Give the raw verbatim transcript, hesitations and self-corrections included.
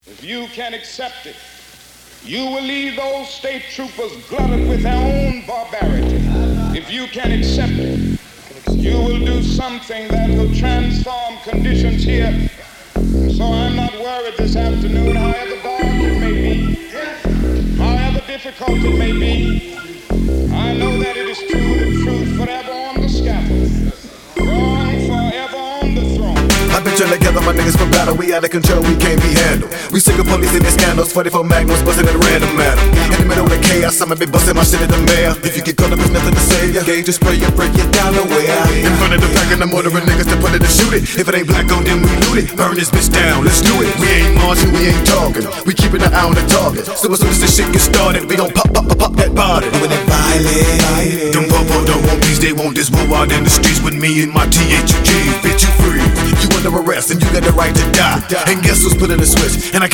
If you can accept it, you will leave those state troopers glutted with their own barbarity. If you can accept it, you will do something that will transform conditions here. So I'm not worried this afternoon, however dark it may be, however difficult it may be. I know that it is true, the truth forever on the scaffold, wrong forever on the throne. I've been trying to gather my niggas for battle, we out of control, we can't be handled. We sick of police and their scandals, forty-four magnums buzzing at a random manner. In the middle of the chaos, I'ma be busting my shit at the mayor. If you get caught up, it's nothing to save ya. Gauge just spray and break it down the way out. In front of the pack and I'm ordering niggas to put it and shoot it. If it ain't black on, then we loot it. Burn this bitch down, let's do it. We ain't marching, we ain't talking. We keeping an eye on the target. So as soon as this shit gets started, we gon' pop, pop, pop, pop that body. Doing it violent. Them popo don't want peace, they want this war out in the streets with me and my T H U G. Bitch, you free. You under arrest and you got the right to die. And guess who's pulling the switch? And I